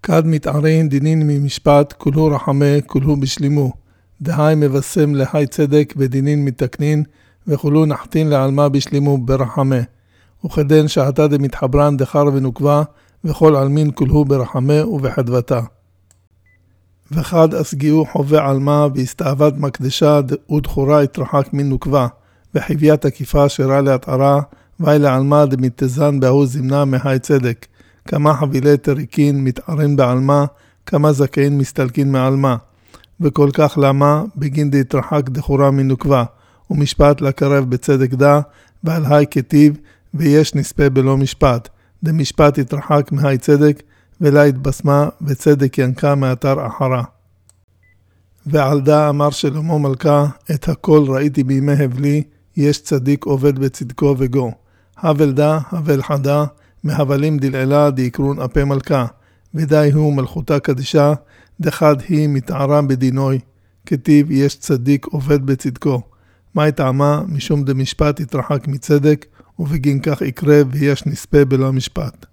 כד מתערין דינין ממשפט, כולו רחמה, כולו בשלימו. דהי מבשם להי צדק ודינין מתקנין, וכולו נחתין לעלמה בשלימו ברחמה. וכדן שעתה דמתחברן דחר ונוקבה, וכל עלמין כולו ברחמה ובחדוותה. וחד אסגיעו חווה עלמה והסתאבת מקדשה ודחורה התרחק מן נוקבה, וחיביה תקיפה שרה להתערה, ואי לעלמה דמתזן בהוא זמנה מהי צדק. כמה חבילי תריקין מתערין בעלמה, כמה זכאין מסתלקין מעלמה. וכל כך למה בגין דהתרחק דחורה מנוקבה, ומשפט לקרב בצדק דה, ועל היי כתיב, ויש נספה בלא משפט. דמשפט התרחק מהי צדק, ולה התבשמה וצדק ינקה מאתר אחרה. ועל דה אמר שלמה מלכה, את הכל ראיתי בימי הבלי, יש צדיק עובד בצדקו וגו. הבל דה, הבל חדה, מהבלים דלעילה דיקרון אפי מלכה, ודי הוא מלכותה קדישה, דחד היא מתערה בדינוי, כתיב יש צדיק עובד בצדקו. מה טעמה? משום דמשפט יתרחק מצדק, ובגין כך יקרה ויש נספה בלא משפט.